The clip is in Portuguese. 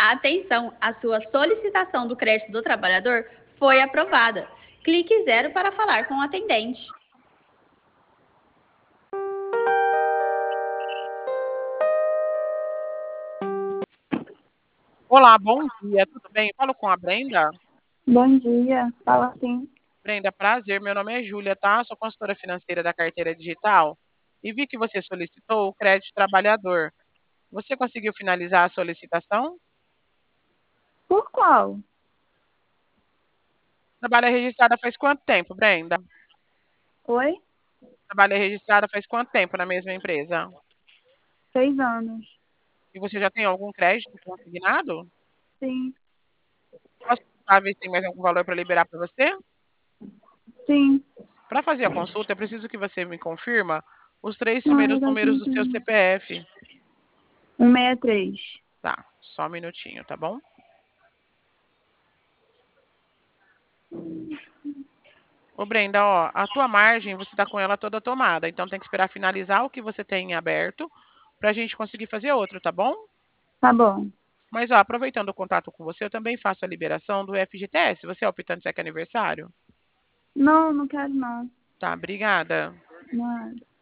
Atenção, a sua solicitação do crédito do trabalhador foi aprovada. Clique 0 para falar com o atendente. Olá, bom dia, tudo bem? Falo com a Brenda. Bom dia, fala sim. Brenda, prazer, meu nome é Júlia, tá? Sou consultora financeira da Carteira Digital e vi que você solicitou o crédito trabalhador. Você conseguiu finalizar a solicitação? Por qual? Trabalha registrada faz quanto tempo, Brenda? Oi? Trabalha registrada faz quanto tempo na mesma empresa? 6 anos. E você já tem algum crédito consignado? Sim, Posso tentar ver se tem mais algum valor para liberar para você? sim. Para fazer a consulta, eu preciso que você me confirma os três Não, primeiros legal, números sim, do seu sim. CPF. 163. Tá, só um minutinho, tá bom? Ô Brenda, ó, a tua margem, você tá com ela toda tomada, então tem que esperar finalizar o que você tem em aberto pra gente conseguir fazer outro, tá bom? Tá bom. Mas, ó, aproveitando o contato com você, eu também faço a liberação do FGTS. Você é optante cheque aniversário? Não, não quero não. Tá, obrigada. Nada.